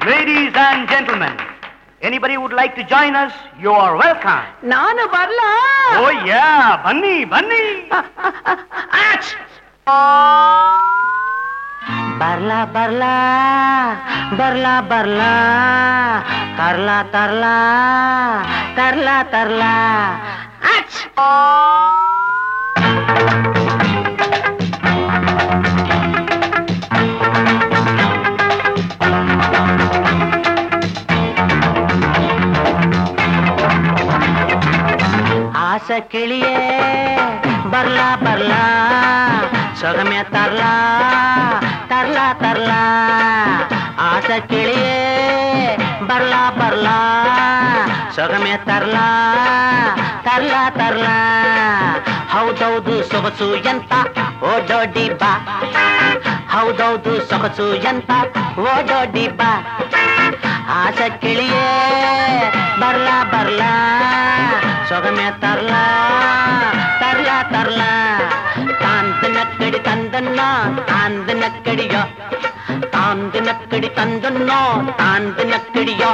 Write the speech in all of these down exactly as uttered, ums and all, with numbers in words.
Ladies and gentlemen, anybody would like to join us, you are welcome. ನಾನು ಬರ್ಲಾ? Oh yeah, ಬನ್ನಿ ಬನ್ನಿ. ಬರ್ಲಾ ಬರ್ಲಾ ಬರ್ಲಾ ಬರ್ಲಾ ತರ್ಲಾ ತರ್ಲಾ ತರ್ಲಾ ತರ್ಲಾ ஆசை கிளியே ಬರ್ಲಾ ಬರ್ಲா சொகமே தரலா தரலா தரலா ஆசை கிளியே ಬರ್ಲಾ ಬರ್ಲಾ சொகமே தரಲಾ ತರಲಾ ತರಲಾ ಹೌದೌದು ಸೊಗಸು ಎಂತ ಓಡೋಡಿ ಬಾ ಹೌದೌದು ಸೊಗಸು ಎಂತ ಓಡೋಡಿ ಬಾ ಆಸೆ ಕಿಳಿಯೇ ಬರ್ಲಾ ಬರ್ಲಾ சொகமே தரலா தரலா தரலா தாந்து நக்கடி தந்தன்னா தாந்து நக்கடியோ தாந்து நக்கடி தந்தன்னோ தாந்து நக்கடியோ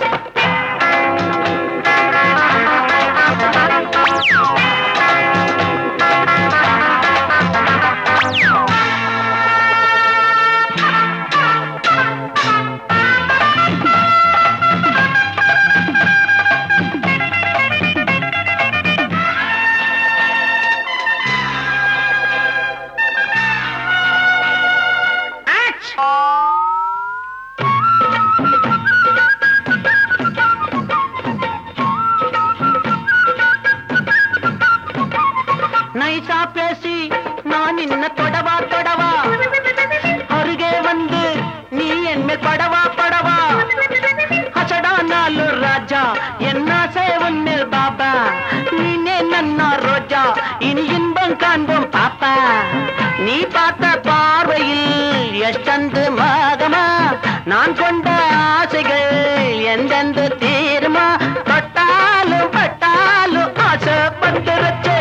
நைசா பேசி நான் இன்ன தொடவா தொடவா அருகே வந்து நீ என்மேல் படவா படவா அசடா நாலு ராஜா என்ன சேவன் மேல் பாபா நீனே நன்னா ரோஜா இனி இன்பம் காண்போம் பாப்பா நீ பார்த்த பார்வையில் எஷ்டந்து மாதமா நான் கொண்ட ஆசைகள் எந்தெந்த தீருமா பட்டாலும் பட்டாலும் ஆசை வந்துருச்சு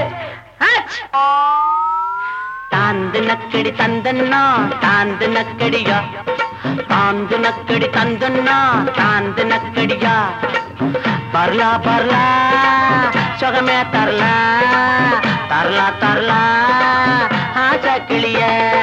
தாந்து நக்கடி தந்தன்னா தாந்து நக்கடியா தாந்து நக்கடி தந்தன்னா தாந்து நக்கடியா பர்லா பர்லா சொகமே தரலா தரலா தரலா ஆசை கிளிய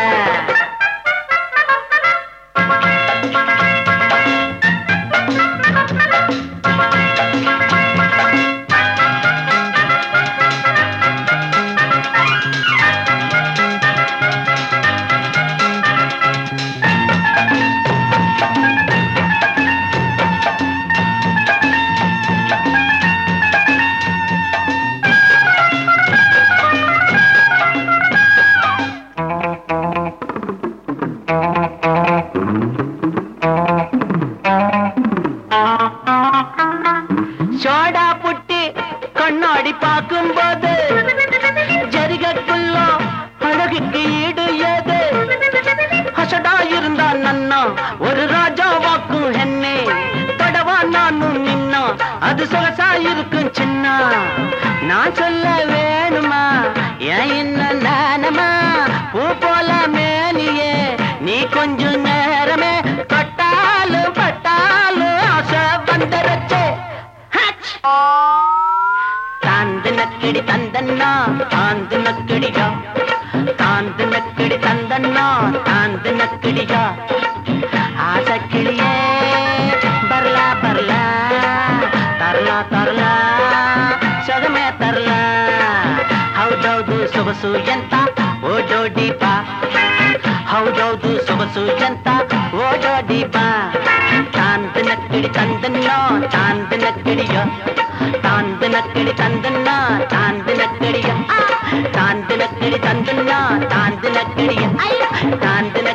சோடா புட்டி கண்ணாடி பார்க்கும் போது ஜரிகக்குள்ள அழகுக்கு ஈடு ஏது அசடா இருந்தா நன்னா ஒரு ராஜா வாக்கும் என்னே தொடவா நானும் நின்னா அது சொகசா இருக்கும் சின்ன நான் சொல்ல வேணுமா ஏன் என்ன நானமா பூ போல மேனியே நீ கொஞ்சம் நேரமே பட்டாலும் பட்டாலும் ஆசை வந்துருச்சு தாந்து நக்கடி தந்தன்னா தாந்து நக்கடியா தாந்து நக்கடி தந்தன்னா தாந்து நக்கடியா ஆசை கிளியே ಬರ್ಲಾ ಬರ್ಲா ತರಲಾ ತರಲಾ சொகமே தரலா ಹೌದೌದು ಸೊಗಸು ಎಂತ ಓಡೋಡಿ ಬಾ ಹೌದೌದು ಸೊಗಸು ಎಂತ ಓಡೋಡಿ ಬಾ ತಾಂದು ನಕ್ಕಡಿ ತಂದನ್ನೋ ತಾಂದು ನಕ್ಕಡಿಯೋ ತಾಂದು ನಕ್ಕಡಿ ತಂದನ್ನ ತಾಂದು ನಕ್ಕಡಿಯ ತಾಂದು ನಕ್ಕಡಿ ತಂದನ್ನ ತಾಂದು ನಕ್ಕಡಿಯ ತಾಂದು